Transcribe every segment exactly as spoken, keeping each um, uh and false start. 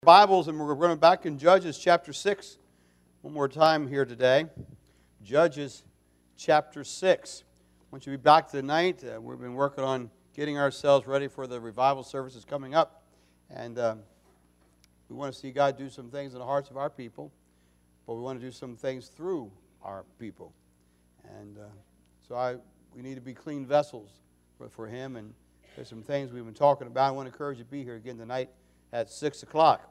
Bibles, and we're going back in Judges chapter six one more time here today. Judges chapter six. I want you to be back tonight. Uh, we've been working on getting ourselves ready for the revival services coming up. And um, we want to see God do some things in the hearts of our people, but we want to do some things through our people. And uh, so I, we need to be clean vessels for, for Him. And there's some things we've been talking about. I want to encourage you to be here again tonight at six o'clock.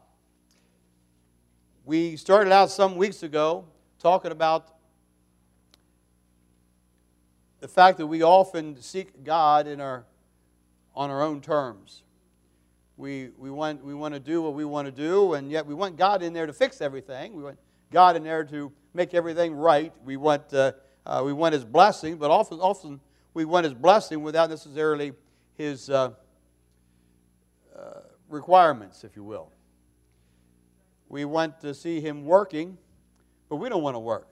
We started out some weeks ago talking about the fact that we often seek God in our, on our own terms. We, we, want, we want to do what we want to do, and yet we want God in there to fix everything. We want God in there to make everything right. We want, uh, uh, we want His blessing, but often, often we want His blessing without necessarily His uh, uh, requirements, if you will. We want to see Him working, but we don't want to work.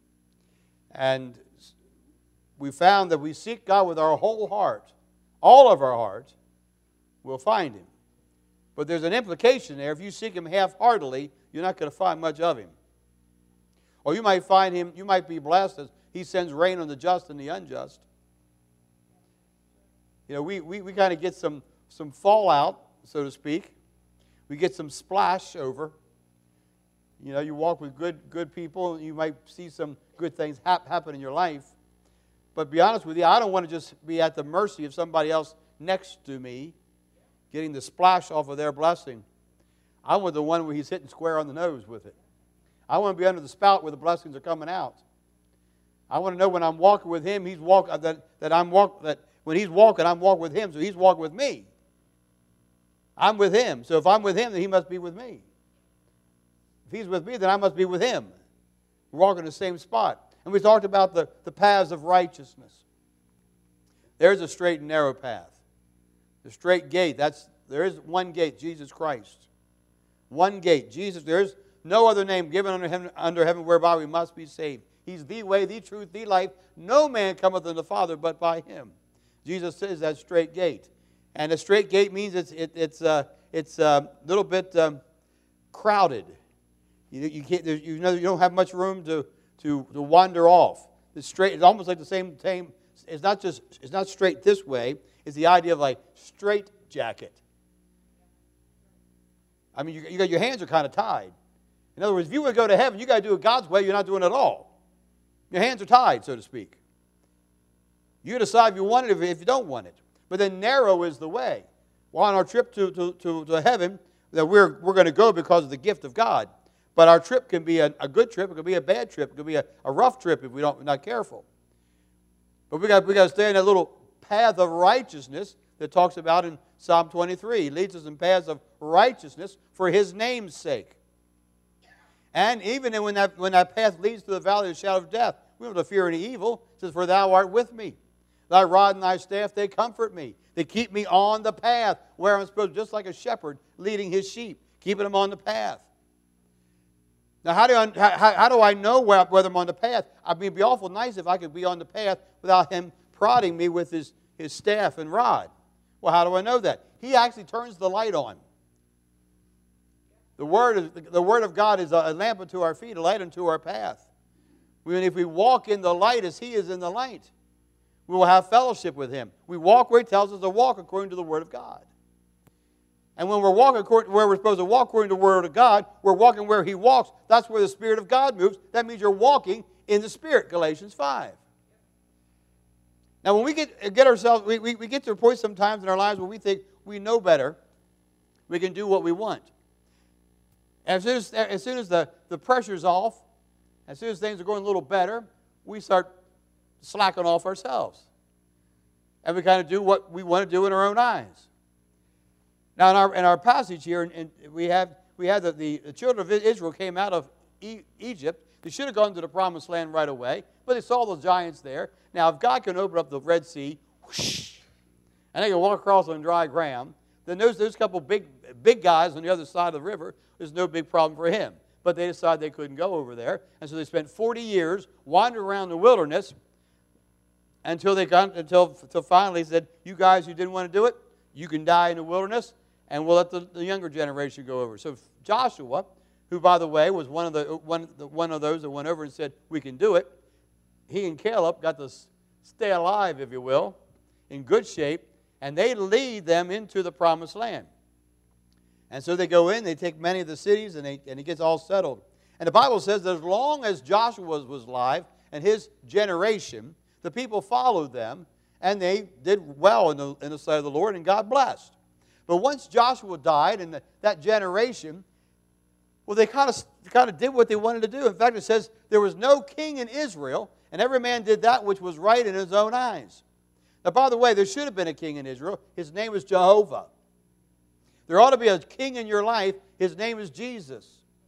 And we found that we seek God with our whole heart, all of our heart, we'll find Him. But there's an implication there. If you seek Him half-heartedly, you're not going to find much of Him. Or you might find Him, you might be blessed as He sends rain on the just and the unjust. You know, we, we, we kind of get some, some fallout, so to speak. We get some splash over. You know, you walk with good good people, you might see some good things hap- happen in your life. But to be honest with you, I don't want to just be at the mercy of somebody else next to me, getting the splash off of their blessing. I want the one where He's hitting square on the nose with it. I want to be under the spout where the blessings are coming out. I want to know when I'm walking with Him, He's walk that that I'm walk that when He's walking, I'm walking with Him, so He's walking with me. I'm with Him, so if I'm with Him, then He must be with me. If He's with me, then I must be with Him. We're walking in the same spot. And we talked about the, the paths of righteousness. There's a straight and narrow path. The straight gate, that's there is one gate, Jesus Christ. One gate, Jesus. There is no other name given under heaven, under heaven whereby we must be saved. He's the way, the truth, the life. No man cometh unto the Father but by Him. Jesus says that straight gate. And a straight gate means it's it, it's uh, it's a little bit um, crowded. You, you can't. You know, you don't have much room to, to, to wander off. It's straight. It's almost like the same same. It's not just. It's not straight this way. It's the idea of like straight jacket. I mean, you, you got your hands are kind of tied. In other words, if you want to go to heaven, you got to do it God's way. You're not doing it at all. Your hands are tied, so to speak. You decide if you want it, if, if you don't want it. But then narrow is the way. Well, on our trip to to, to, to heaven, that we're we're going to go because of the gift of God. But our trip can be a, a good trip. It could be a bad trip. It could be a, a rough trip if we don't, we're not careful. But we got we got to stay in that little path of righteousness that talks about in Psalm twenty-three. He leads us in paths of righteousness for His name's sake. And even when that when that path leads to the valley of the shadow of death, we don't have to fear any evil. It says, "For Thou art with me. Thy rod and Thy staff, they comfort me. They keep me on the path where I'm supposed to, just like a shepherd leading his sheep, keeping them on the path." Now, how do I, how, how do I know whether I'm on the path? I mean, it'd be awful nice if I could be on the path without Him prodding me with His, his staff and rod. Well, how do I know that? He actually turns the light on. The Word, is, the Word of God is a lamp unto our feet, a light unto our path. I mean, if we walk in the light as He is in the light, we will have fellowship with Him. We walk where He tells us to walk according to the Word of God. And when we're walking according, where we're supposed to walk according to the Word of God, we're walking where He walks. That's where the Spirit of God moves. That means you're walking in the Spirit, Galatians five. Now, when we get, get ourselves, we, we, we get to a point sometimes in our lives where we think we know better, we can do what we want. And as soon as, as, soon as the, the pressure's off, as soon as things are going a little better, we start slacking off ourselves. And we kind of do what we want to do in our own eyes. Now, in our, in our passage here, and we have we have the, the, the children of Israel came out of e- Egypt. They should have gone to the promised land right away, but they saw the giants there. Now, if God can open up the Red Sea, whoosh, and they can walk across on dry ground, then those, those couple big, big guys on the other side of the river, there's no big problem for Him. But they decided they couldn't go over there, and so they spent forty years wandering around the wilderness until they got until, until finally said, "You guys who didn't want to do it, you can die in the wilderness." and we'll let the, the younger generation go over. So Joshua, who, by the way, was one of, the, one, the, one of those that went over and said, we can do it, he and Caleb got to stay alive, if you will, in good shape, and they lead them into the promised land. And so they go in, they take many of the cities, and, they, and it gets all settled. And the Bible says that as long as Joshua was, was alive and his generation, the people followed them, and they did well in the, in the sight of the Lord, and God blessed. But once Joshua died, and the, that generation, well, they kind of, kind of did what they wanted to do. In fact, it says there was no king in Israel, and every man did that which was right in his own eyes. Now, by the way, there should have been a king in Israel. His name was Jehovah. There ought to be a king in your life. His name is Jesus.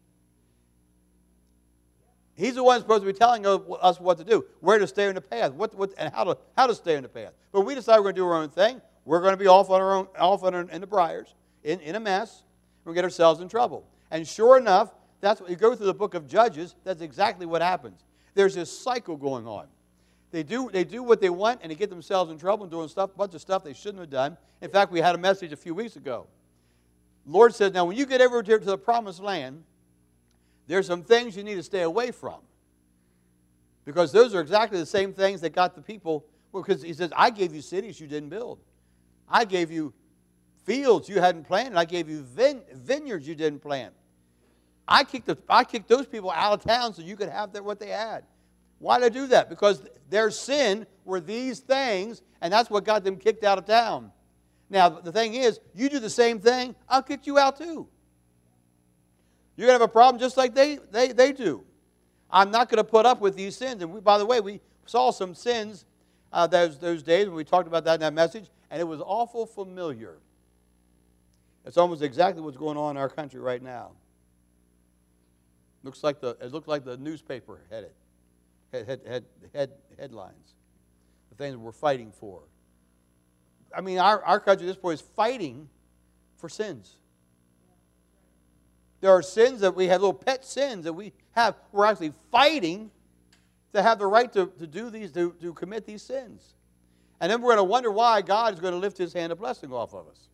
He's the one supposed to be telling us what to do, where to stay in the path, what, what, and how to, how to stay in the path. But we decide we're going to do our own thing. We're going to be off on our own, off on our, in the briars, in, in a mess. We're going to get ourselves in trouble. And sure enough, that's what you go through the book of Judges. That's exactly what happens. There's this cycle going on. They do, they do what they want, and they get themselves in trouble and doing stuff, a bunch of stuff they shouldn't have done. In fact, we had a message a few weeks ago. The Lord said, now when you get over to the promised land, there's some things you need to stay away from. Because those are exactly the same things that got the people, well, because he says, I gave you cities you didn't build. I gave you fields you hadn't planted. I gave you vine, vineyards you didn't plant. I kicked, the, I kicked those people out of town so you could have their, what they had. Why did I do that? Because their sin were these things, and that's what got them kicked out of town. Now, the thing is, you do the same thing, I'll kick you out too. You're going to have a problem just like they, they, they do. I'm not going to put up with these sins. And we, by the way, we saw some sins uh, those, those days when we talked about that in that message, and it was awful familiar. It's almost exactly what's going on in our country right now. Looks like the, it looked like the newspaper had it, had, had, had, had headlines, the things we're fighting for. I mean, our, our country at this point is fighting for sins. There are sins that we have, little pet sins that we have. We're actually fighting to have the right to, to do these, to, to commit these sins. And then we're going to wonder why God is going to lift his hand of blessing off of us.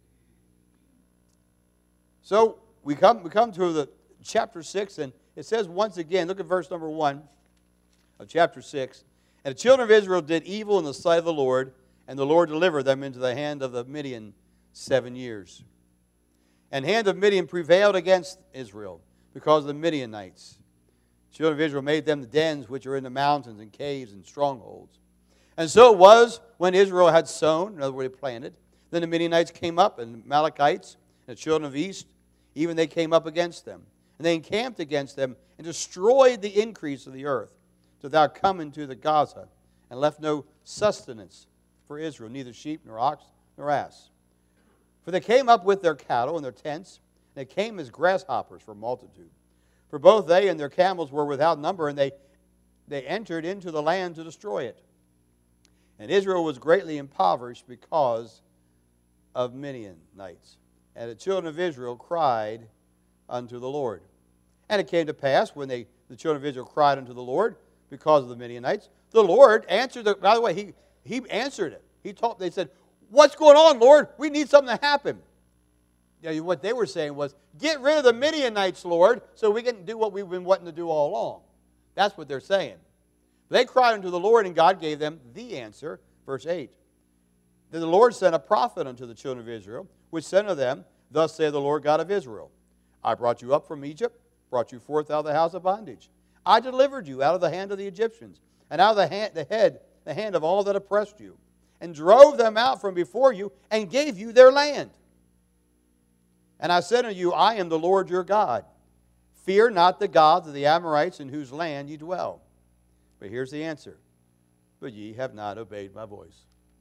So we come, we come to the chapter six, and it says once again, look at verse number one of chapter six. And the children of Israel did evil in the sight of the Lord, and the Lord delivered them into the hand of the Midian seven years. And the hand of Midian prevailed against Israel because of the Midianites. The children of Israel made them the dens which are in the mountains and caves and strongholds. And so it was when Israel had sown, in other words, planted, then the Midianites came up, and the Amalekites, and the children of the east, even they came up against them. And they encamped against them and destroyed the increase of the earth, till thou come into the Gaza, and left no sustenance for Israel, neither sheep, nor ox, nor ass. For they came up with their cattle and their tents, and they came as grasshoppers for multitude. For both they and their camels were without number, and they, they entered into the land to destroy it. And Israel was greatly impoverished because of Midianites. And the children of Israel cried unto the Lord. And it came to pass, when they, the children of Israel cried unto the Lord because of the Midianites, the Lord answered, the, by the way, he, he answered it. He told, they said, what's going on, Lord? We need something to happen. You know, what they were saying was, get rid of the Midianites, Lord, so we can do what we've been wanting to do all along. That's what they're saying. They cried unto the Lord, and God gave them the answer. Verse eight. Then the Lord sent a prophet unto the children of Israel, which said unto them, thus saith the Lord God of Israel, I brought you up from Egypt, brought you forth out of the house of bondage. I delivered you out of the hand of the Egyptians, and out of the hand, the head, the hand of all that oppressed you, and drove them out from before you, and gave you their land. And I said unto you, I am the Lord your God. Fear not the gods of the Amorites in whose land ye dwell. But here's the answer. But ye have not obeyed my voice.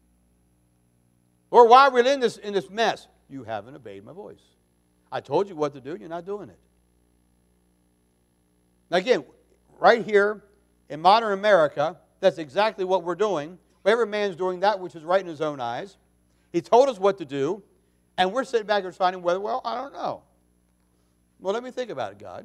Or why are we in this, in this mess? You haven't obeyed my voice. I told you what to do, you're not doing it. Now again, right here in modern America, that's exactly what we're doing. Every man's doing that which is right in his own eyes. He told us what to do, and we're sitting back and finding whether, well, I don't know. Well, let me think about it, God.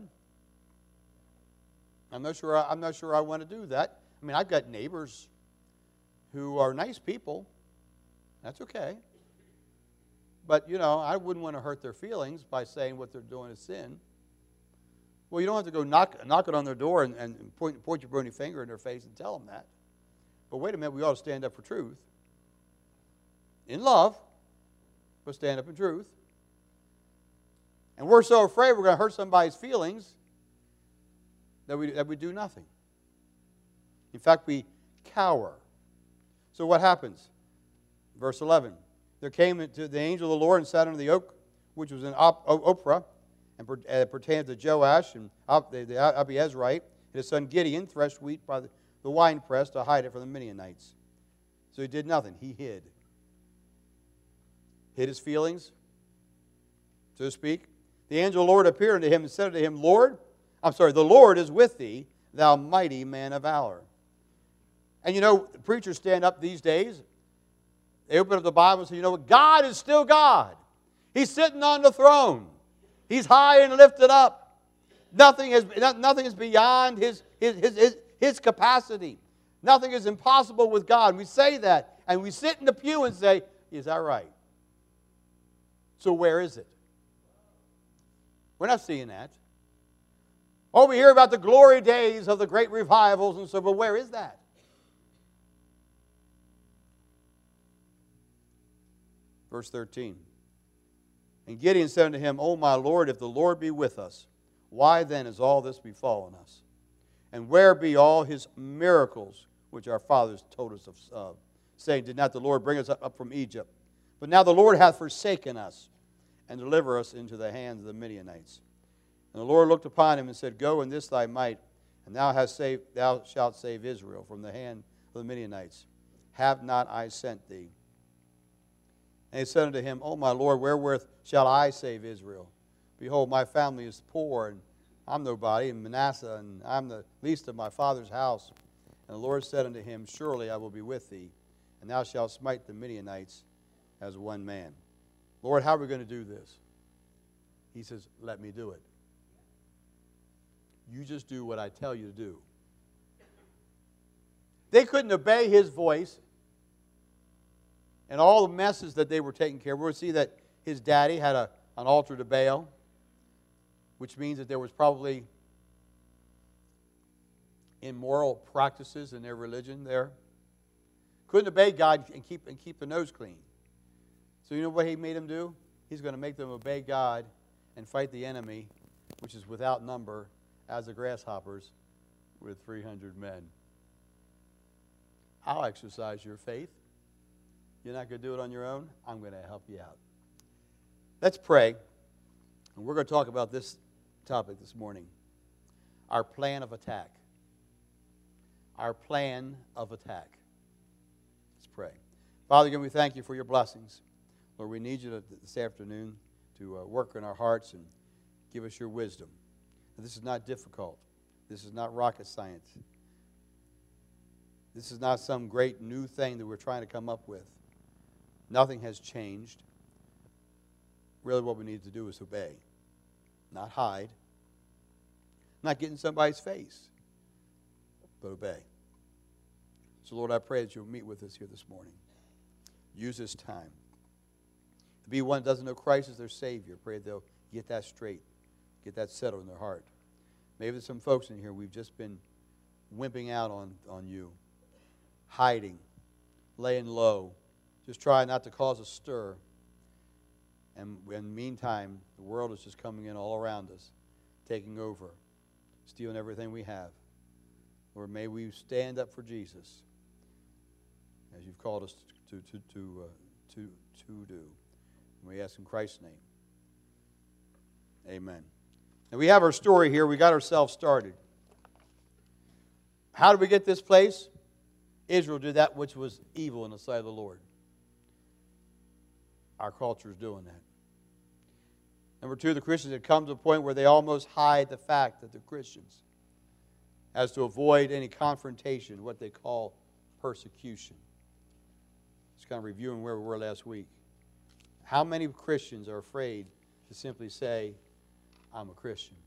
I'm not sure I, I'm not sure I want to do that. I mean, I've got neighbors who are nice people. That's okay. but, you know, I wouldn't want to hurt their feelings by saying what they're doing is sin. Well, you don't have to go knock, knock it on their door and, and point, point your bony finger in their face and tell them that. But wait a minute, we ought to stand up for truth. In love, but stand up in truth. And we're so afraid we're going to hurt somebody's feelings that we, that we do nothing. In fact, we cower. So what happens? Verse eleven. There came to the angel of the Lord and sat under the oak, which was in Ophrah, and uh, pertained to Joash and the, the Abiezrite, and his son Gideon threshed wheat by the, the winepress to hide it from the Midianites. So he did nothing. He hid. Hid his feelings, so to speak. The angel of the Lord appeared unto him and said unto him, Lord, I'm sorry, the Lord is with thee, thou mighty man of valor. And you know, preachers stand up these days. They open up the Bible and say, you know what? God is still God. He's sitting on the throne. He's high and lifted up. Nothing is, nothing is beyond his, his, his, his, his capacity. Nothing is impossible with God. And we say that, and we sit in the pew and say, is that right? So where is it? We're not seeing that. Oh, we hear about the glory days of the great revivals and so, but where is that? Verse thirteen. And Gideon said unto him, O my Lord, if the Lord be with us, why then has all this befallen us? And where be all his miracles which our fathers told us of, saying, did not the Lord bring us up from Egypt? But now the Lord hath forsaken us, and deliver us into the hands of the Midianites. And the Lord looked upon him and said, Go in this thy might, and thou hast saved, thou shalt save Israel from the hand of the Midianites. Have not I sent thee? And he said unto him, O my Lord, wherewith shall I save Israel? Behold, my family is poor, and I'm nobody, and Manasseh, and I'm the least of my father's house. And the Lord said unto him, Surely I will be with thee, and thou shalt smite the Midianites as one man. Lord, how are we going to do this? He says, let me do it. You just do what I tell you to do. They couldn't obey his voice and all the messes that they were taking care of. We'll see that his daddy had a, an altar to Baal, which means that there was probably immoral practices in their religion there. Couldn't obey God and keep, and keep the nose clean. So you know what he made them do? He's going to make them obey God and fight the enemy, which is without number, as the grasshoppers, with three hundred men. I'll exercise your faith. You're not going to do it on your own? I'm going to help you out. Let's pray. And we're going to talk about this topic this morning. Our plan of attack. Our plan of attack. Let's pray. Father, again, we thank you for your blessings. Lord, we need you to, this afternoon to uh, work in our hearts and give us your wisdom. And this is not difficult. This is not rocket science. This is not some great new thing that we're trying to come up with. Nothing has changed. Really what we need to do is obey, not hide, not get in somebody's face, but obey. So, Lord, I pray that you'll meet with us here this morning. Use this time. To be one that doesn't know Christ as their Savior, pray they'll get that straight, get that settled in their heart. Maybe there's some folks in here we've just been wimping out on, on you, hiding, laying low, just trying not to cause a stir. And in the meantime, the world is just coming in all around us, taking over, stealing everything we have. Lord, may we stand up for Jesus as you've called us to, to, to, uh, to, to do. And we ask in Christ's name. Amen. And we have our story here. We got ourselves started. How did we get this place? Israel did that which was evil in the sight of the Lord. Our culture is doing that. Number two, the Christians had come to a point where they almost hide the fact that they're Christians as to avoid any confrontation, what they call persecution. Just kind of reviewing where we were last week. How many Christians are afraid to simply say, I'm a Christian?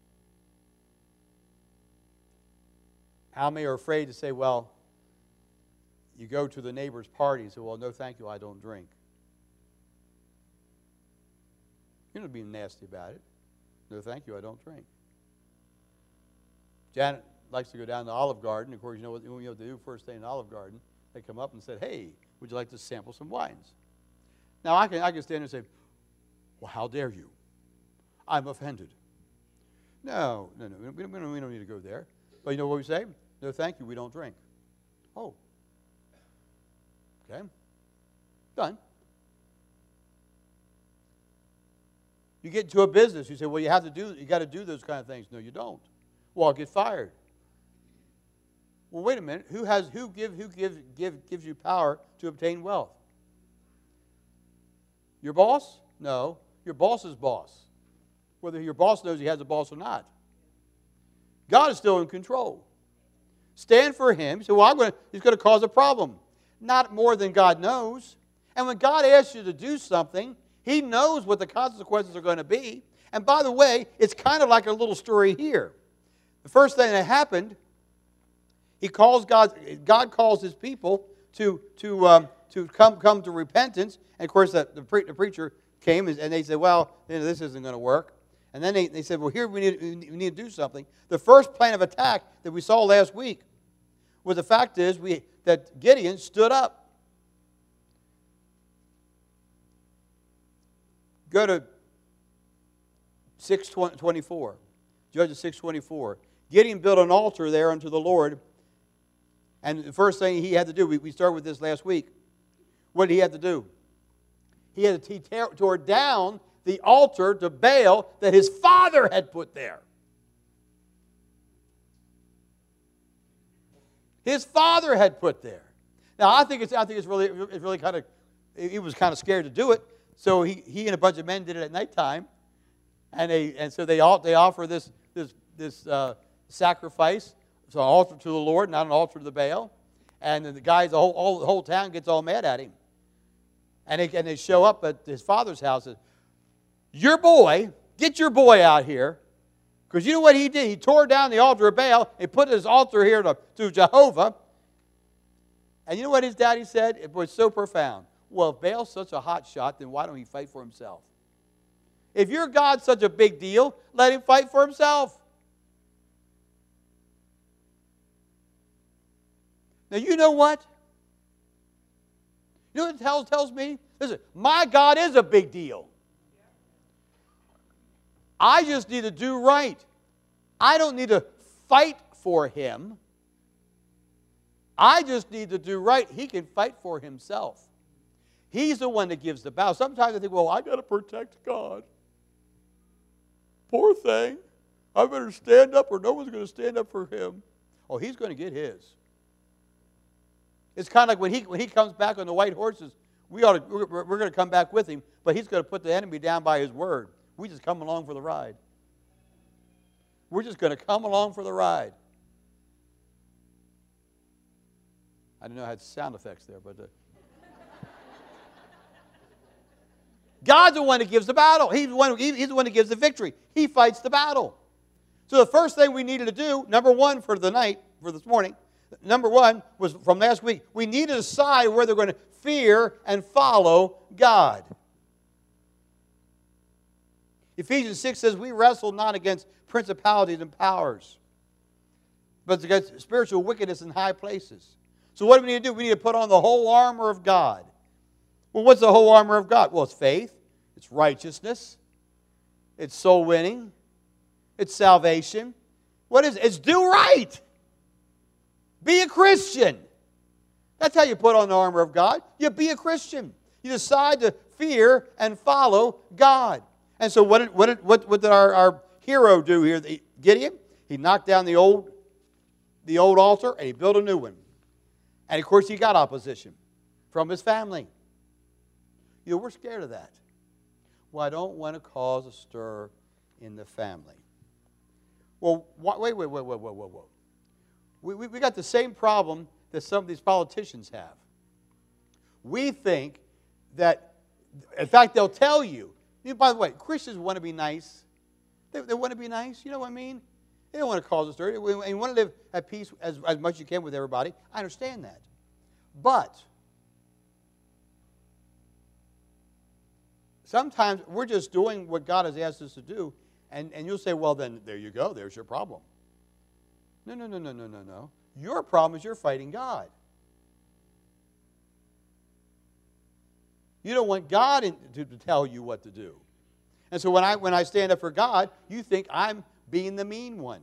How many are afraid to say, well, you go to the neighbor's party and say, well, no, thank you, I don't drink. You're not being nasty about it. No, thank you, I don't drink. Janet likes to go down to Olive Garden. Of course, you know what you have to do first thing in Olive Garden. They come up and said, hey, would you like to sample some wines? Now, I can, I can stand there and say, well, how dare you? I'm offended. No, no, no, we don't, we don't, we don't need to go there. But you know what we say? No, thank you, we don't drink. Oh. Okay. Done. You get into a business, you say, well, you have to do, you got to do those kind of things. No, you don't. Well, I'll get fired. Well, wait a minute. Who has who give who gives give gives you power to obtain wealth? Your boss? No. Your boss's boss. Whether your boss knows he has a boss or not. God is still in control. Stand for him. So, well, I'm going to, he's going to cause a problem. Not more than God knows. And when God asks you to do something, he knows what the consequences are going to be. And by the way, it's kind of like a little story here. The first thing that happened, he calls God. God calls his people to to um, to come come to repentance. And of course, the the, pre, the preacher came and they said, "Well, you know, this isn't going to work." And then they, they said, "Well, here we need we need to do something." The first plan of attack that we saw last week was the fact is we that Gideon stood up. Go to six twenty-four, Judges six twenty-four. Gideon built an altar there unto the Lord. And the first thing he had to do, we, we started with this last week. What did he have to do? He had to tear, tore down the altar to Baal that his father had put there. His father had put there. Now, I think it's, I think it's really, it's really kind of, he was kind of scared to do it. So he, he and a bunch of men did it at nighttime. And they, and so they, they offer this, this, this uh, sacrifice. It's an altar to the Lord, not an altar to the Baal. And the guys, the whole, all, the whole town gets all mad at him. And they, and they show up at his father's house and, your boy, get your boy out here. Because you know what he did? He tore down the altar of Baal and put his altar here to, to Jehovah. And you know what his daddy said? It was so profound. Well, if Baal's such a hot shot, then why don't he fight for himself? If your God's such a big deal, let him fight for himself. Now, you know what? You know what it tells, tells me? Listen, my God is a big deal. I just need to do right. I don't need to fight for him. I just need to do right. He can fight for himself. He's the one that gives the battle. Sometimes I think, well, I got to protect God. Poor thing. I better stand up or no one's going to stand up for him. Oh, he's going to get his. It's kind of like when he, when he comes back on the white horses, we ought to, we're, we're going to come back with him, but he's going to put the enemy down by his word. We just come along for the ride. We're just going to come along for the ride. I didn't know I had sound effects there, but... Uh, God's the one that gives the battle. He's the, one, he's the one that gives the victory. He fights the battle. So the first thing we needed to do, number one for the night, for this morning, number one was from last week, we need to decide whether we're going to fear and follow God. Ephesians six says, we wrestle not against principalities and powers, but against spiritual wickedness in high places. So what do we need to do? We need to put on the whole armor of God. Well, what's the whole armor of God? Well, it's faith, it's righteousness, it's soul winning, it's salvation. What is it? It's do right. Be a Christian. That's how you put on the armor of God. You be a Christian. You decide to fear and follow God. And so what did, what did, what, what did our, our hero do here? Gideon? He knocked down the old, the old altar and he built a new one. And of course he got opposition from his family. You know, we're scared of that. Well, I don't want to cause a stir in the family. Well, wait, wait, wait, wait, wait, wait, wait. We, we, we got the same problem that some of these politicians have. We think that, in fact, they'll tell you, you know, by the way, Christians want to be nice. They, they want to be nice. You know what I mean? They don't want to cause a stir. And you want to live at peace as, as much as you can with everybody. I understand that. But Sometimes we're just doing what God has asked us to do, and, and you'll say, well, then there you go. There's your problem. No, no, no, no, no, no, no. Your problem is you're fighting God. You don't want God in, to, to tell you what to do. And so when I, when I stand up for God, you think I'm being the mean one.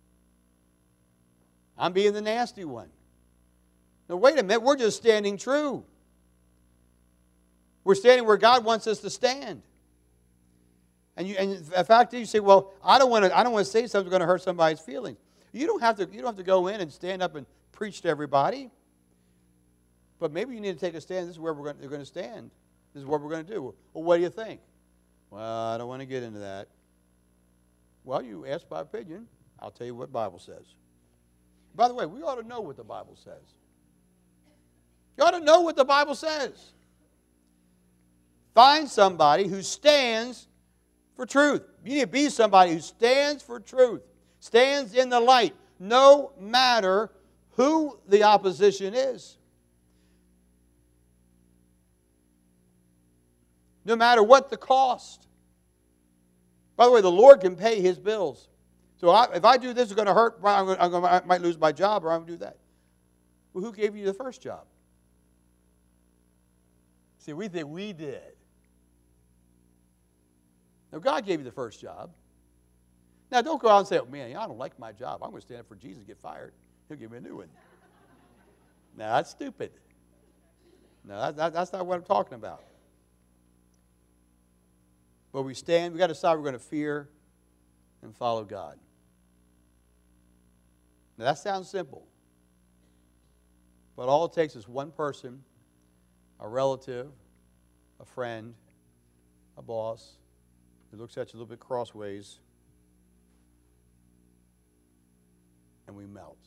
I'm being the nasty one. Now, wait a minute. We're just standing true. We're standing where God wants us to stand. And, you, and in fact, you say, well, I don't want to I don't want to say something that's going to hurt somebody's feelings. You don't have to, you don't have to go in and stand up and preach to everybody. But maybe you need to take a stand. This is where we're going, they're going to stand. This is what we're going to do. Well, what do you think? Well, I don't want to get into that. Well, you ask my opinion. I'll tell you what the Bible says. By the way, we ought to know what the Bible says. You ought to know what the Bible says. Find somebody who stands for truth. You need to be somebody who stands for truth, stands in the light, no matter who the opposition is. No matter what the cost. By the way, the Lord can pay His bills. So I, if I do this, it's going to hurt. I'm going to, I'm going to, I might lose my job, or I'm going to do that. Well, who gave you the first job? See, we think we did. Now, God gave you the first job. Now, don't go out and say, oh, man, I don't like my job. I'm going to stand up for Jesus and get fired. He'll give me a new one. Now, that's stupid. No, that, that, that's not what I'm talking about. But we stand, we've got to decide we're going to fear and follow God. Now, that sounds simple. But all it takes is one person, a relative, a friend, a boss, who looks at you a little bit crossways, and we melt.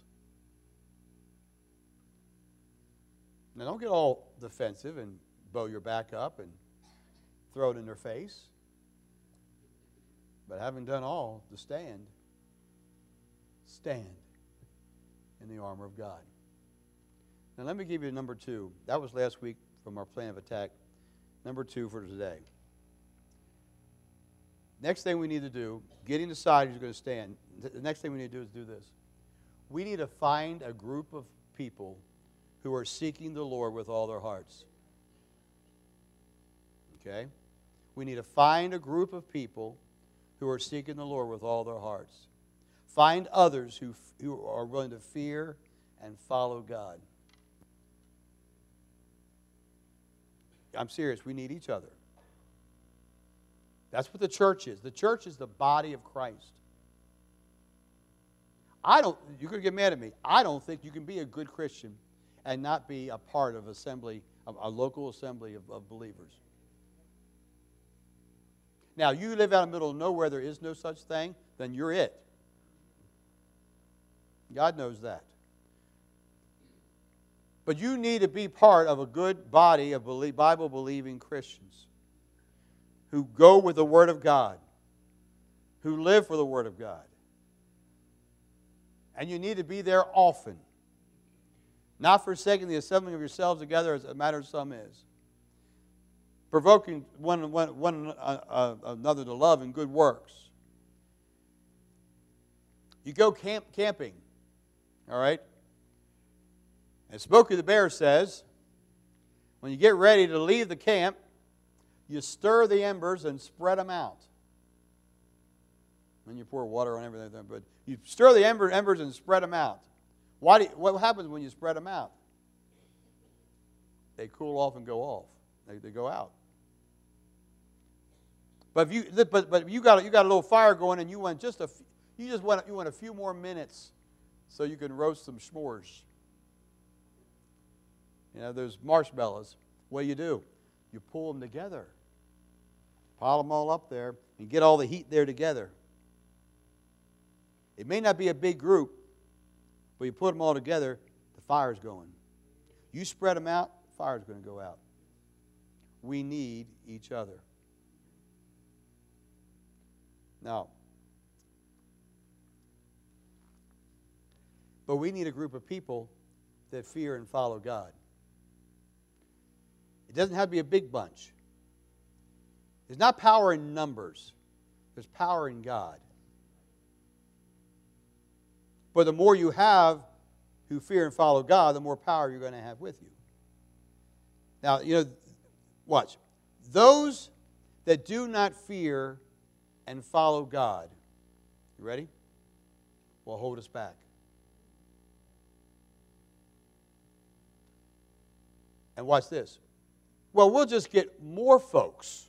Now, don't get all defensive and bow your back up and throw it in their face. But having done all to stand, stand in the armor of God. Now let me give you number two. That was last week from our plan of attack. Number two for today. Next thing we need to do, getting decided who's going to stand. The next thing we need to do is do this. We need to find a group of people who are seeking the Lord with all their hearts. Okay? We need to find a group of people who are seeking the Lord with all their hearts. Find others who, who are willing to fear and follow God. I'm serious. We need each other. That's what the church is. The church is the body of Christ. I don't, you're going to get mad at me. I don't think you can be a good Christian and not be a part of assembly, a local assembly of, of believers. Now, you live out in the middle of nowhere, there is no such thing, then you're it. God knows that. But you need to be part of a good body of Bible-believing Christians who go with the Word of God, who live for the Word of God. And you need to be there often. Not forsaking the assembling of yourselves together as a matter of some is. Provoking one, one, one uh, uh, another to love and good works. You go camp camping, all right? And Smokey the Bear says, when you get ready to leave the camp, you stir the embers and spread them out. Then you pour water on everything, but you stir the ember, embers and spread them out. Why do you, what happens when you spread them out? They cool off and go off. They, they go out. But if you but but you got you got a little fire going and you want just a you just want you want a few more minutes so you can roast some s'mores. You know, those marshmallows. What do you do? You pull them together. Pile them all up there and get all the heat there together. It may not be a big group, but you put them all together, the fire's going. You spread them out, the fire's going to go out. We need each other. Now, but we need a group of people that fear and follow God. It doesn't have to be a big bunch. There's not power in numbers. There's power in God. But the more you have who fear and follow God, the more power you're going to have with you. Now, you know, watch. Those that do not fear and follow God, you ready? Will hold us back. And watch this. Well, we'll just get more folks.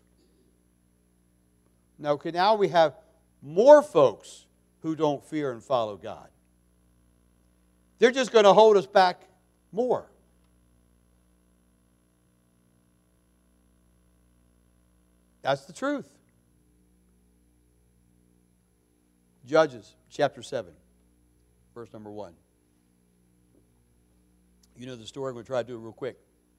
Now, okay, now we have more folks who don't fear and follow God. They're just going to hold us back more. That's the truth. Judges chapter seven, verse number one. You know the story. I'm going to try to do it real quick.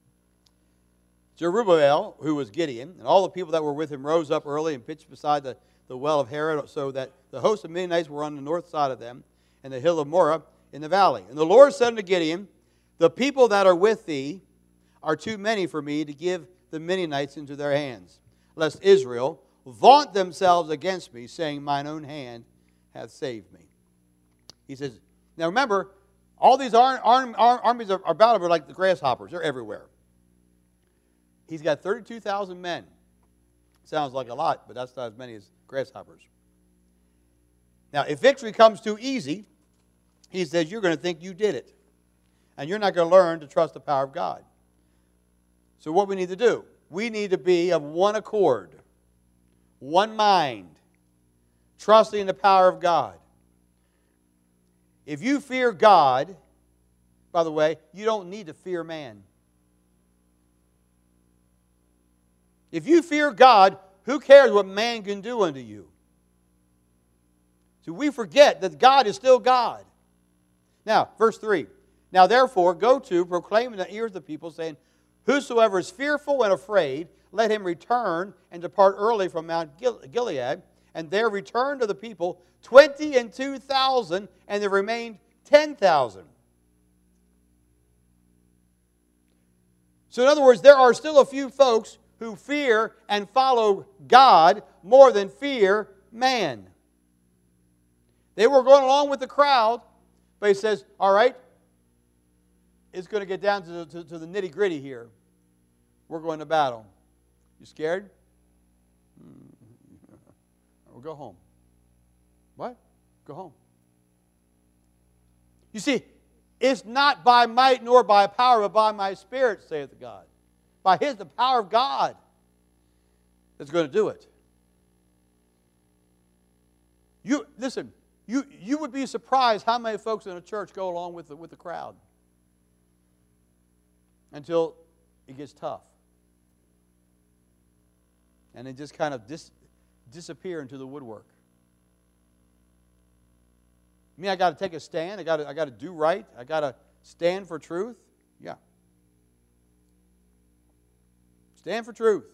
Jerubbaal, who was Gideon, and all the people that were with him rose up early and pitched beside the, the well of Harod, so that the host of Midianites were on the north side of them, and the hill of Moreh in the valley. And the Lord said unto Gideon, the people that are with thee are too many for me to give the Midianites into their hands, lest Israel vaunt themselves against me, saying, mine own hand hath saved me. He says, now remember, all these ar- ar- ar- armies are, are battle are like the grasshoppers. They're everywhere. He's got thirty-two thousand men. Sounds like a lot, but that's not as many as grasshoppers. Now, if victory comes too easy, he says you're going to think you did it. And you're not going to learn to trust the power of God. So what we need to do, we need to be of one accord, one mind, trusting in the power of God. If you fear God, by the way, you don't need to fear man. If you fear God, who cares what man can do unto you? So we forget that God is still God. Now, verse three. Now therefore, go to, proclaim in the ears of the people, saying, whosoever is fearful and afraid, let him return and depart early from Mount Gilead, and there return to the people twenty and two thousand, and there remained ten thousand. So in other words, there are still a few folks who fear and follow God more than fear man. They were going along with the crowd, but he says, all right, it's going to get down to the, to, to the nitty-gritty here. We're going to battle. You scared? Well, go home. What? Go home. You see, it's not by might nor by power, but by my Spirit, saith God. By His, the power of God, that's going to do it. You listen. You you would be surprised how many folks in a church go along with the, with the crowd until it gets tough, and they just kind of dis, disappear into the woodwork. I mean, I got to take a stand. I got to I got to do right. I got to stand for truth. Yeah. Stand for truth.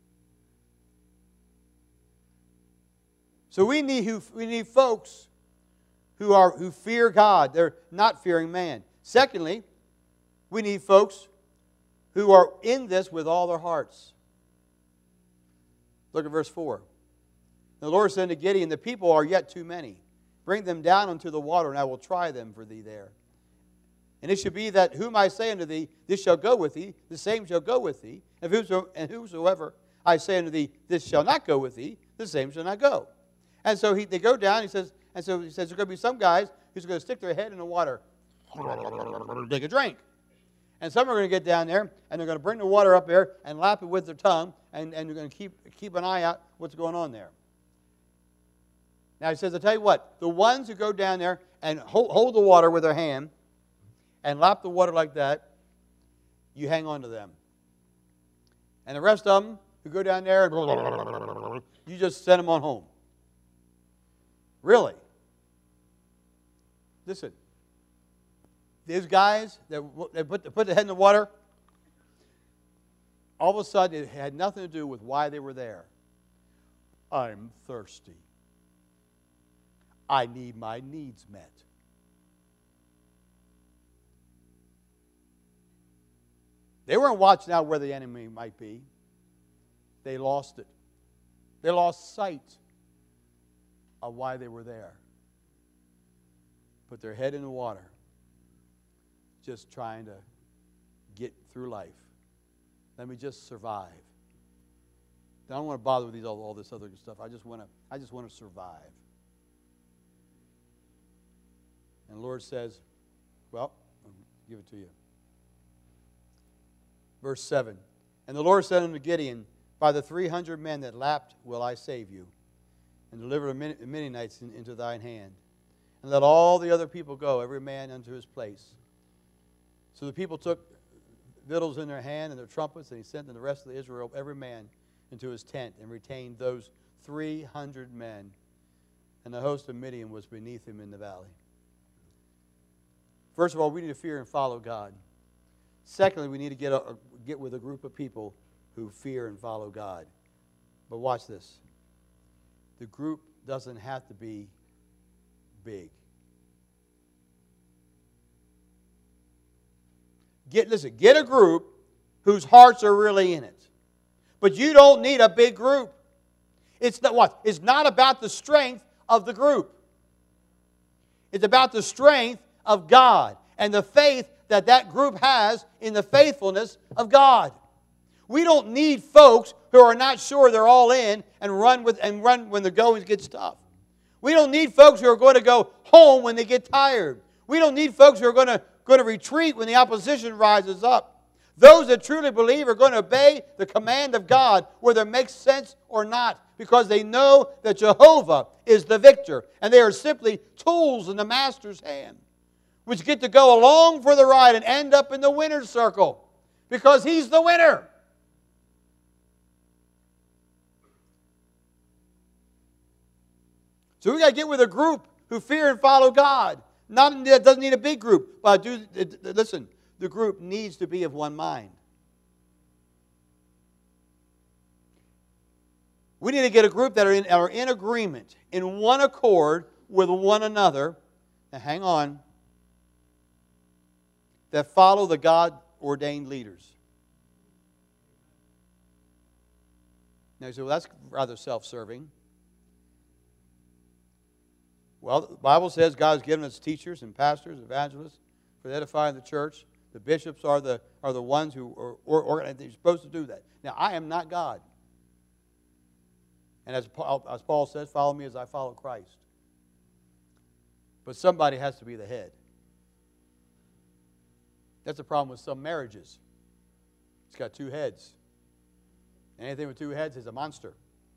So we need who we need folks who are who fear God. They're not fearing man. Secondly, we need folks who are in this with all their hearts. Look at verse four. The Lord said to Gideon, the people are yet too many. Bring them down unto the water, and I will try them for thee there. And it shall be that whom I say unto thee, this shall go with thee, the same shall go with thee. And whoso, and whosoever I say unto thee, this shall not go with thee, the same shall not go. And so he, they go down, he says, and so he says, there's going to be some guys who's going to stick their head in the water, take a drink. And some are going to get down there, and they're going to bring the water up there and lap it with their tongue, and, and they're going to keep, keep an eye out what's going on there. Now he says, I'll tell you what, the ones who go down there and hold, hold the water with their hand and lap the water like that, you hang on to them. And the rest of them who go down there, and you just send them on home. Really? Listen, these guys that they put, they put their head in the water, all of a sudden it had nothing to do with why they were there. I'm thirsty. I need my needs met. They weren't watching out where the enemy might be. They lost it. They lost sight of why they were there. Put their head in the water, just trying to get through life. Let me just survive. I don't want to bother with these all, all this other stuff. I just want to I just want to survive. And the Lord says, well, I'll give it to you. Verse seven. And the Lord said unto Gideon, by the three hundred men that lapped will I save you, and deliver the Midianites in, into thine hand. And let all the other people go, every man unto his place. So the people took victuals in their hand and their trumpets, and he sent them the rest of the Israel, every man into his tent, and retained those three hundred men. And the host of Midian was beneath him in the valley. First of all, we need to fear and follow God. Secondly, we need to get, a, get with a group of people who fear and follow God. But watch this. The group doesn't have to be big. Get, listen, get a group whose hearts are really in it. But you don't need a big group. It's not what? It's not about the strength of the group. It's about the strength of God and the faith that that group has in the faithfulness of God. We don't need folks who are not sure they're all in and run with and run when the going gets tough. We don't need folks who are going to go home when they get tired. We don't need folks who are going to, going to retreat when the opposition rises up. Those that truly believe are going to obey the command of God, whether it makes sense or not, because they know that Jehovah is the victor, and they are simply tools in the Master's hand, which get to go along for the ride and end up in the winner's circle, because He's the winner. So we got to get with a group who fear and follow God. Not that doesn't need a big group, but do listen. The group needs to be of one mind. We need to get a group that are in, are in agreement, in one accord with one another. Now hang on. That follow the God-ordained leaders. Now you say, well, that's rather self-serving. Well, the Bible says God has given us teachers and pastors, evangelists, for edifying the church. The bishops are the, are the ones who are or, or, they're supposed to do that. Now, I am not God. And as Paul, as Paul says, follow me as I follow Christ. But somebody has to be the head. That's the problem with some marriages. It's got two heads. Anything with two heads is a monster.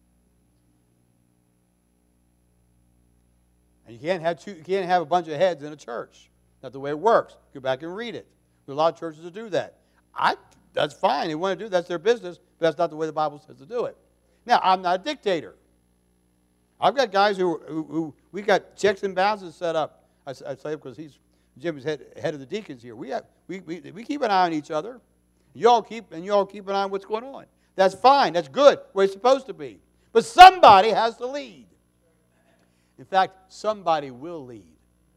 And you can't have two, you can't have a bunch of heads in a church. That's the way it works. Go back and read it. There are a lot of churches that do that. I, that's fine. They want to do that's their business, but that's not the way the Bible says to do it. Now, I'm not a dictator. I've got guys who, who, who we got checks and balances set up. I, I say because he's Jim is head, head of the deacons here. We have we, we we keep an eye on each other. You all keep and you all keep an eye on what's going on. That's fine. That's good. Where it's supposed to be. But somebody has to lead. In fact, somebody will lead.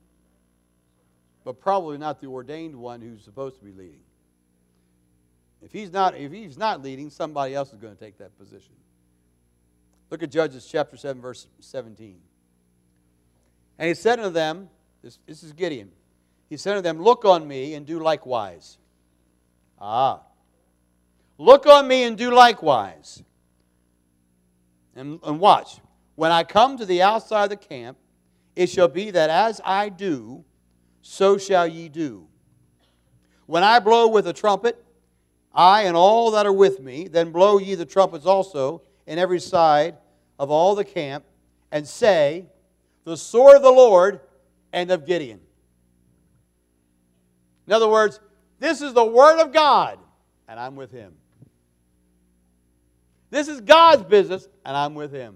But probably not the ordained one who's supposed to be leading. If he's not, if he's not leading, somebody else is going to take that position. Look at Judges chapter seven, verse seventeen. And he said unto them, this, this is Gideon, he said unto them, look on me and do likewise. Ah. Look on me and do likewise. And, and watch. When I come to the outside of the camp, it shall be that as I do, so shall ye do. When I blow with a trumpet, I and all that are with me, then blow ye the trumpets also in every side of all the camp, and say, the sword of the Lord and of Gideon. In other words, this is the word of God, and I'm with Him. This is God's business, and I'm with Him.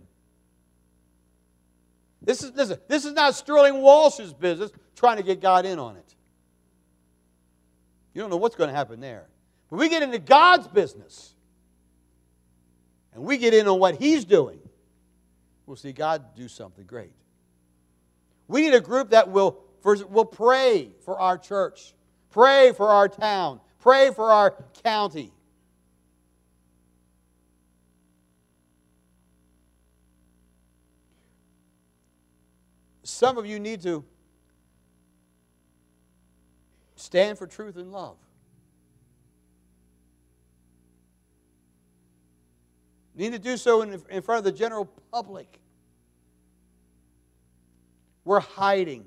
This is, listen, this is not Sterling Walsh's business trying to get God in on it. You don't know what's going to happen there. But we get into God's business, and we get in on what He's doing, we'll see God do something great. We need a group that will, first, will pray for our church, pray for our town, pray for our county. some of you need to stand for truth and love. You need to do so in, in front of the general public. We're hiding.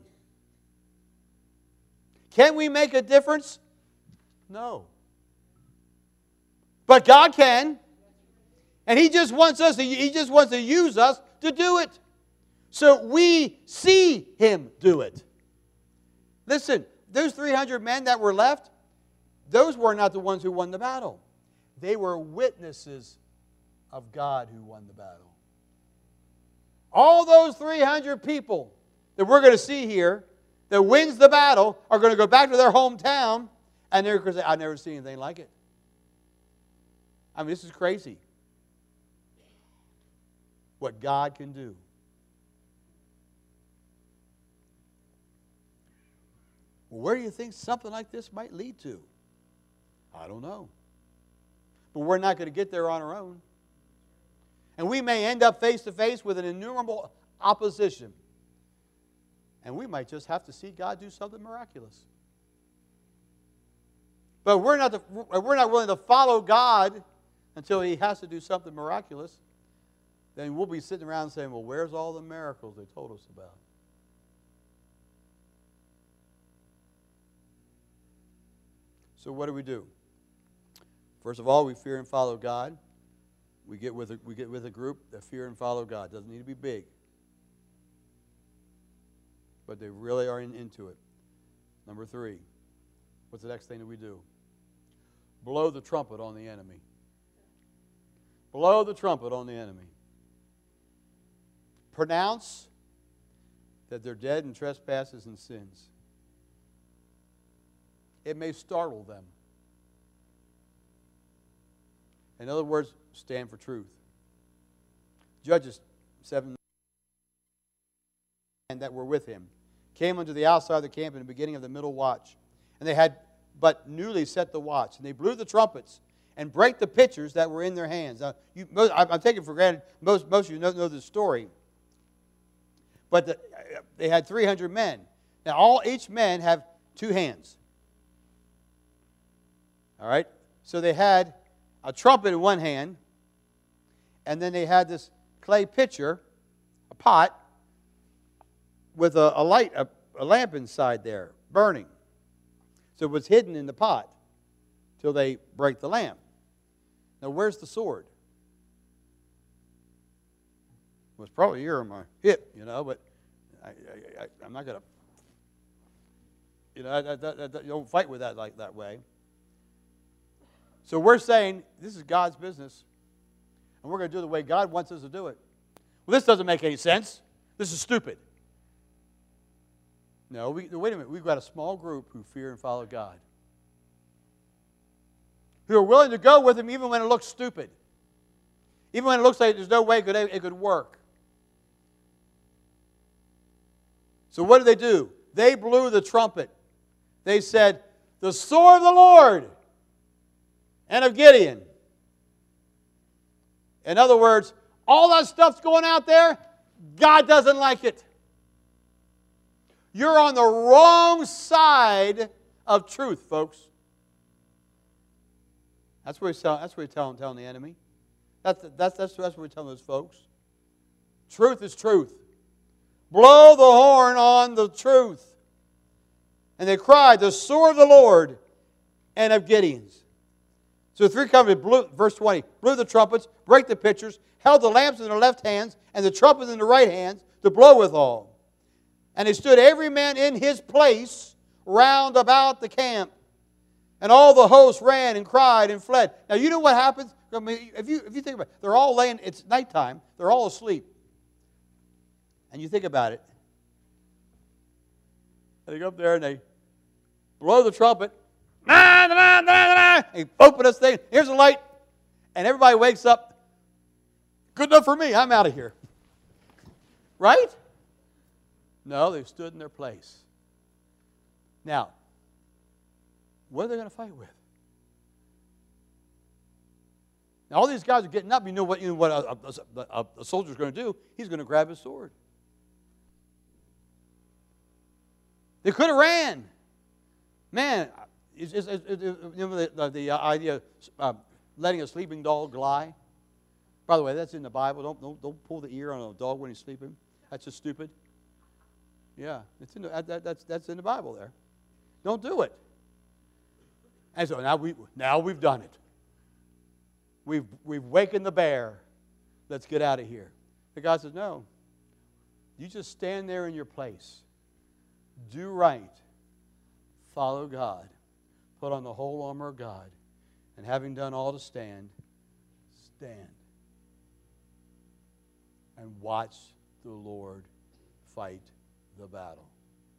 Can we make a difference? No. But God can. And He just wants us to, He just wants to use us to do it. So we see Him do it. Listen, those three hundred men that were left, those were not the ones who won the battle. They were witnesses of God who won the battle. All those three hundred people that we're going to see here that wins the battle are going to go back to their hometown and they're going to say, I've never seen anything like it. I mean, this is crazy. What God can do. Well, where do you think something like this might lead to? I don't know. But we're not going to get there on our own. And we may end up face to face with an innumerable opposition. And we might just have to see God do something miraculous. But we're not, the, we're not willing to follow God until He has to do something miraculous. Then we'll be sitting around saying, well, where's all the miracles they told us about? So what do we do? First of all, we fear and follow God. We get with a, we get with a group that fear and follow God. Doesn't need to be big. But they really are in, into it. Number three, what's the next thing that we do? Blow the trumpet on the enemy. Blow the trumpet on the enemy. Pronounce that they're dead in trespasses and sins. It may startle them. In other words, stand for truth. Judges seven and that were with him came unto the outside of the camp in the beginning of the middle watch. And they had but newly set the watch. And they blew the trumpets and brake the pitchers that were in their hands. Now, you, most, I'm taking for granted, most, most of you know, know the story. But the, they had three hundred men. Now, all each man have two hands. All right? So they had a trumpet in one hand, and then they had this clay pitcher, a pot, with a, a light, a, a lamp inside there, burning. So it was hidden in the pot till they break the lamp. Now, where's the sword? Well, it's probably here on my hip, you know, but I, I, I, I'm not going to, you know, I, I, I, you don't fight with that like that way. So we're saying this is God's business, and we're going to do it the way God wants us to do it. Well, this doesn't make any sense. This is stupid. No, we, wait a minute. We've got a small group who fear and follow God, who are willing to go with Him even when it looks stupid, even when it looks like there's no way it could, it could work. So what did they do? They blew the trumpet. They said, the sword of the Lord and of Gideon. In other words, all that stuff's going out there, God doesn't like it. You're on the wrong side of truth, folks. That's what he's telling, that's what he's telling, telling the enemy. That's, that's, that's, that's what we're telling those folks. Truth is truth. Blow the horn on the truth. And they cried, the sword of the Lord and of Gideon's. So the three companies blew, verse twenty, blew the trumpets, brake the pitchers, held the lamps in their left hands, and the trumpets in the right hands, to blow withal. And they stood every man in his place round about the camp. And all the hosts ran and cried and fled. Now you know what happens? I mean, if you, if you think about it, they're all laying, it's nighttime, they're all asleep. And you think about it. And they go up there and they blow the trumpet. And they open this thing. Here's a light. And everybody wakes up. Good enough for me. I'm out of here. Right? No, they stood in their place. Now, what are they going to fight with? Now, all these guys are getting up. You know what, you know what a, a, a, a soldier's going to do? He's going to grab his sword. They could have ran. Man, it's, it's, it's, it's, you know the, the, the idea of uh, letting a sleeping dog lie? By the way, that's in the Bible. Don't, don't, don't pull the ear on a dog when he's sleeping. That's just stupid. Yeah, it's in the, that, that's, that's in the Bible there. Don't do it. And so now, we, now we've done it. We've, we've wakened the bear. Let's get out of here. The God says, no. You just stand there in your place. Do right. Follow God. Put on the whole armor of God. And having done all to stand, stand. And watch the Lord fight the battle.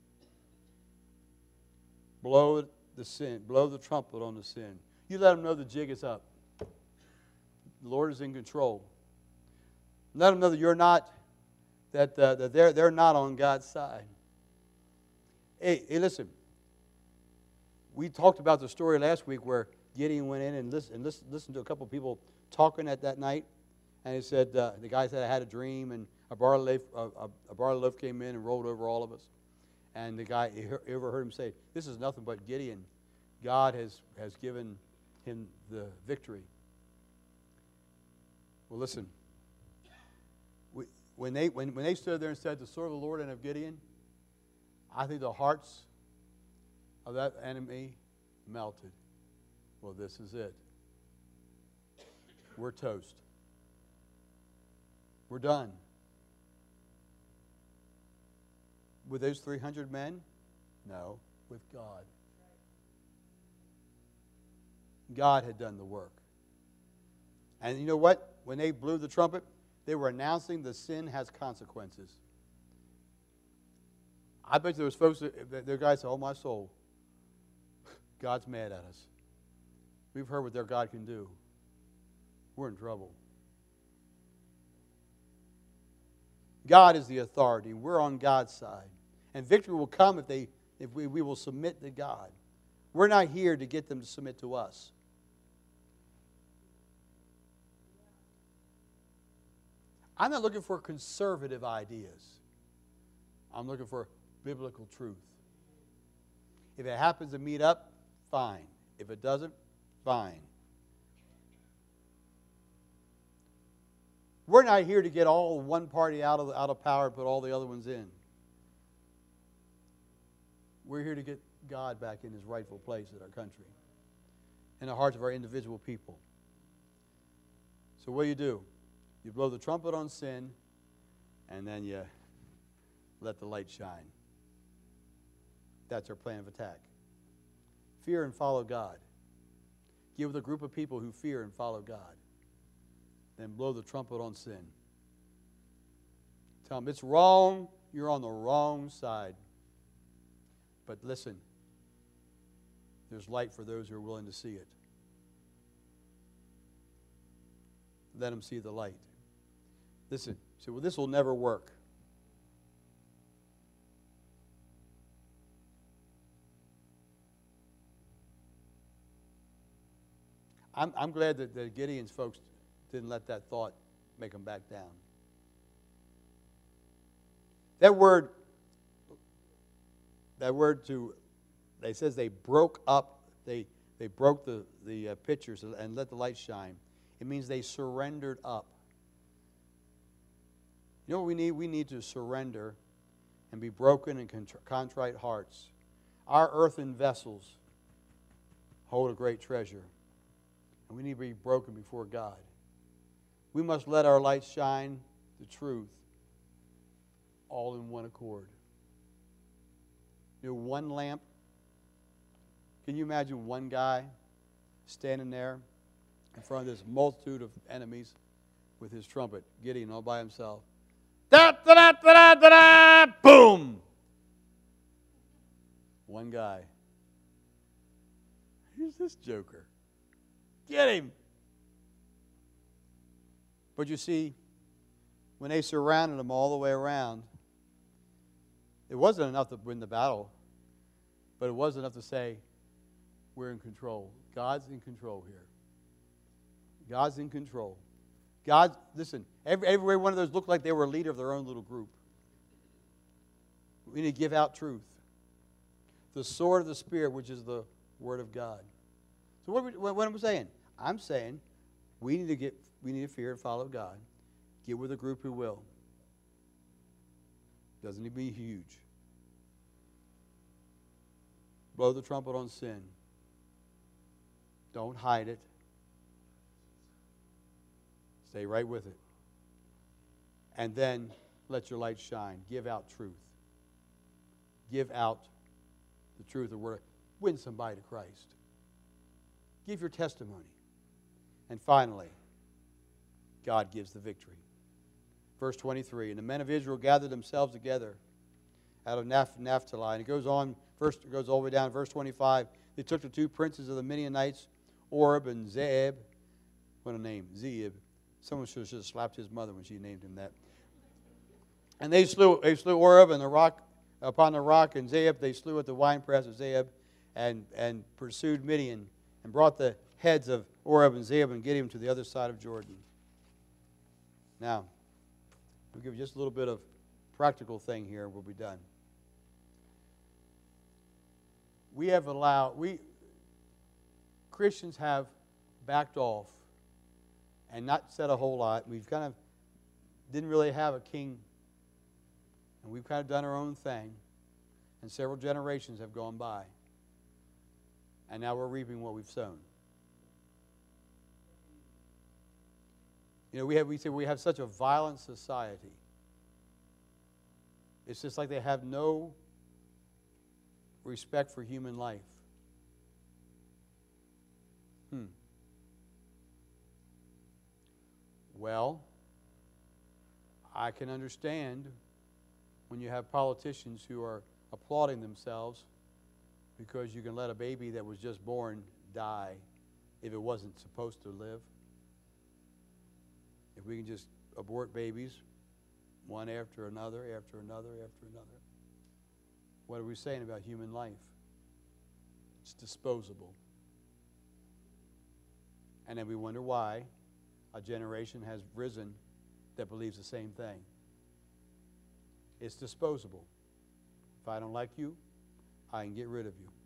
Blow the sin. Blow the trumpet on the sin. You let them know the jig is up. The Lord is in control. Let them know that you're not, that, uh, that they're, they're not on God's side. Hey, hey, listen. We talked about the story last week where Gideon went in and listened, and listened, listened to a couple of people talking at that night. And he said, uh, the guy said, I had a dream, and a barley loaf, uh, a barley loaf came in and rolled over all of us. And the guy, you ever heard him say, this is nothing but Gideon. God has, has given him the victory. Well, listen. We, when, they, when, when they stood there and said, the sword of the Lord and of Gideon, I think the hearts of that enemy melted. Well, this is it. We're toast. We're done. With those three hundred men? No, with God. God had done the work. And you know what? When they blew the trumpet, they were announcing the sin has consequences. I bet there was folks, that, their guys said, oh my soul, God's mad at us. We've heard what their God can do. We're in trouble. God is the authority. We're on God's side. And victory will come if, they, if we, we will submit to God. We're not here to get them to submit to us. I'm not looking for conservative ideas. I'm looking for biblical truth. If it happens to meet up, fine. If it doesn't, fine. We're not here to get all one party out of, out of power and put all the other ones in. We're here to get God back in his rightful place in our country, in the hearts of our individual people. So what do you do? You blow the trumpet on sin, and then you let the light shine. That's our plan of attack. Fear and follow God. Get with a group of people who fear and follow God. Then blow the trumpet on sin. Tell them it's wrong, you're on the wrong side. But listen, there's light for those who are willing to see it. Let them see the light. Listen, say, well, this will never work. I'm, I'm glad that the Gideon's folks didn't let that thought make them back down. That word, that word to, they says they broke up, they, they broke the, the uh, pitchers and let the light shine. It means they surrendered up. You know what we need? We need to surrender and be broken and contr- contrite hearts. Our earthen vessels hold a great treasure, and we need to be broken before God. We must let our light shine the truth all in one accord. You know, one lamp. Can you imagine one guy standing there in front of this multitude of enemies with his trumpet, Gideon all by himself? Da da da da da da! Boom! One guy. Who's this joker? Get him! But you see, when they surrounded him all the way around, it wasn't enough to win the battle, but it was enough to say, we're in control. God's in control here. God's in control. God, listen, every, every one of those looked like they were a leader of their own little group. We need to give out truth. the sword of the Spirit, which is the Word of God. So what, are we, what am I saying? I'm saying we need to get, we need to fear and follow God. Get with a group who will. Doesn't need to be huge. Blow the trumpet on sin. Don't hide it. Stay right with it. And then let your light shine. Give out truth. Give out the truth of the Word. Win somebody to Christ. Give your testimony. And finally, God gives the victory. Verse twenty-three, and the men of Israel gathered themselves together out of Naph- Naphtali. And it goes on, first it goes all the way down, verse twenty-five. They took the two princes of the Midianites, Oreb and Zeeb. What a name, Zeeb. Someone should have slapped his mother when she named him that. And they slew, they slew Oreb and the rock, upon the rock, and Zeeb they slew at the winepress of Zeeb, and, and pursued Midian, and brought the heads of Oreb and Zeeb and Gideon to the other side of Jordan. Now, we'll give you just a little bit of practical thing here. We'll be done. We have allowed, we, Christians have backed off and not said a whole lot. We've kind of didn't really have a king, and we've kind of done our own thing, and several generations have gone by, and now we're reaping what we've sown. You know, we have we say we have such a violent society. It's just like they have no respect for human life. Hmm. Well, I can understand when you have politicians who are applauding themselves because you can let a baby that was just born die if it wasn't supposed to live. If we can just abort babies one after another, after another, after another. What are we saying about human life? It's disposable. And then we wonder why a generation has risen that believes the same thing. It's disposable. If I don't like you, I can get rid of you.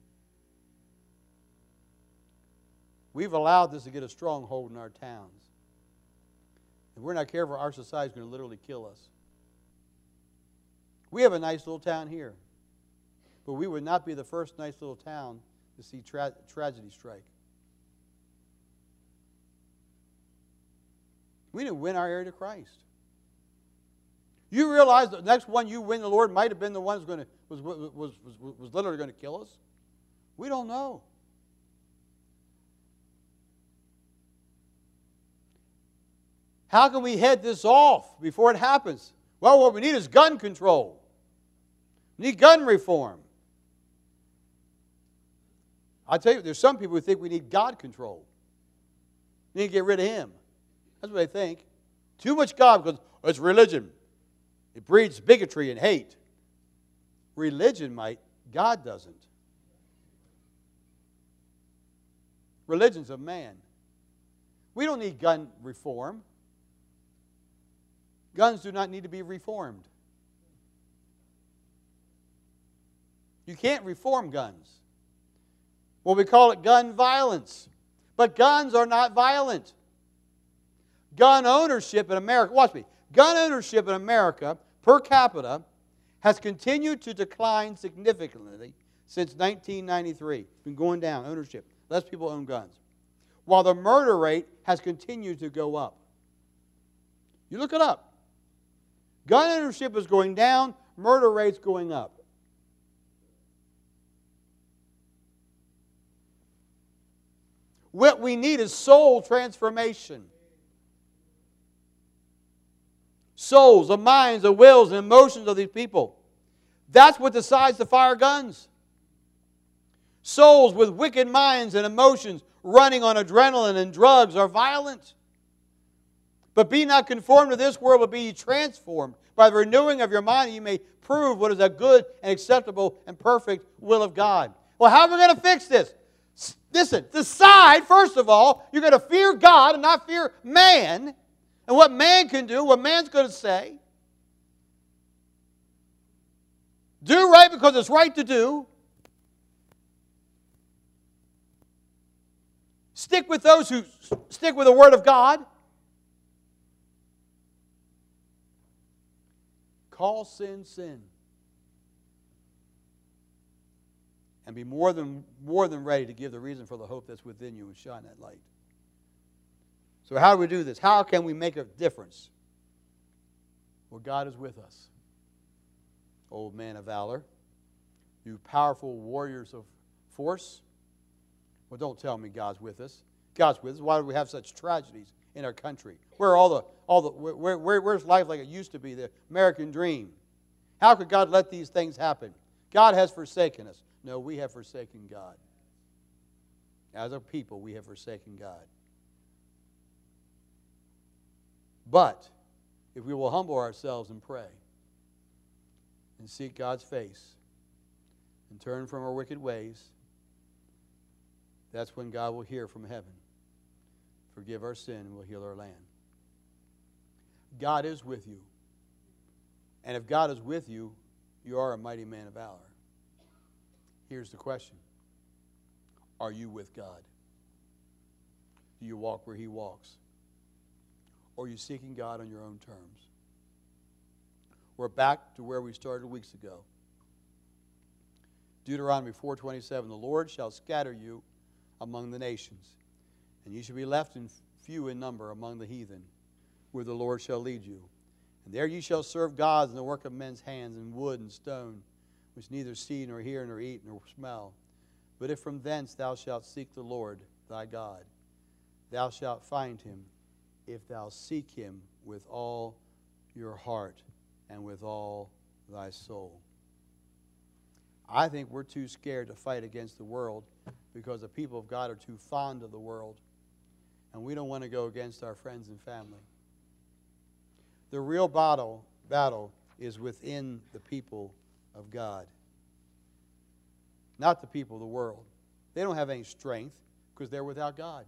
We've allowed this to get a stronghold in our towns. If we're not careful, our society is going to literally kill us. We have a nice little town here, but we would not be the first nice little town to see tra- tragedy strike. We didn't win our area to Christ. You realize the next one you win the Lord might have been the one who's going to was was was was, was literally going to kill us. We don't know. How can we head this off before it happens? Well, what we need is gun control. We need gun reform. I tell you, there's some people who think we need God control. We need to get rid of Him. That's what they think. Too much God because it's religion. It breeds bigotry and hate. Religion might, God doesn't. Religion's of man. We don't need gun reform. Guns do not need to be reformed. You can't reform guns. Well, we call it gun violence. But guns are not violent. Gun ownership in America, watch me, gun ownership in America per capita has continued to decline significantly since nineteen ninety-three. It's been going down, ownership. Less people own guns. While the murder rate has continued to go up. You look it up. Gun ownership is going down, murder rates going up. What we need is soul transformation. Souls, the minds, the wills, and emotions of these people. That's what decides to fire guns. Souls with wicked minds and emotions running on adrenaline and drugs are violent. But be not conformed to this world, but be ye transformed by the renewing of your mind, that you may prove what is a good and acceptable and perfect will of God. Well, how are we going to fix this? Listen, decide, first of all, you're going to fear God and not fear man, and what man can do, what man's going to say. Do right because it's right to do. Stick with those who stick with the Word of God. Call sin, sin. And be more than, more than ready to give the reason for the hope that's within you and shine that light. So how do we do this? How can we make a difference? Well, God is with us. Old man of valor. You powerful warriors of force. Well, don't tell me God's with us. God's with us. Why do we have such tragedies in our country? Where are all the, all the, where, where, where's life like it used to be, the American dream? How could God let these things happen? God has forsaken us. No, we have forsaken God. As a people, we have forsaken God. But if we will humble ourselves and pray and seek God's face and turn from our wicked ways, that's when God will hear from heaven, forgive our sin, and will heal our land. God is with you. And if God is with you, you are a mighty man of valor. Here's the question. Are you with God? Do you walk where He walks? Or are you seeking God on your own terms? We're back to where we started weeks ago. Deuteronomy four twenty-seven, the Lord shall scatter you among the nations, and you shall be left in few in number among the heathen, where the Lord shall lead you. And there you shall serve gods in the work of men's hands, in wood and stone, which neither see nor hear nor eat nor smell. But if from thence thou shalt seek the Lord thy God, thou shalt find Him, if thou seek Him with all your heart and with all thy soul. I think we're too scared to fight against the world because the people of God are too fond of the world, and we don't want to go against our friends and family. The real battle, battle is within the people of God, not the people of the world. They don't have any strength because they're without God.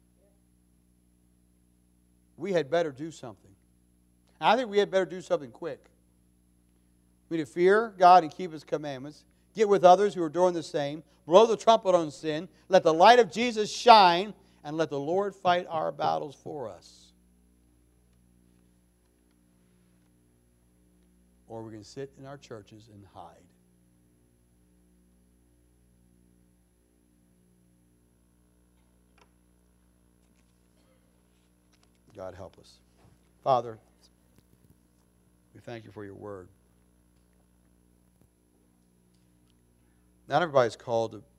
We had better do something. I think we had better do something quick. We need to fear God and keep His commandments. Get with others who are doing the same. Blow the trumpet on sin. Let the light of Jesus shine. And let the Lord fight our battles for us. Or we can sit in our churches and hide. God help us. Father, we thank You for Your word. Not everybody's called to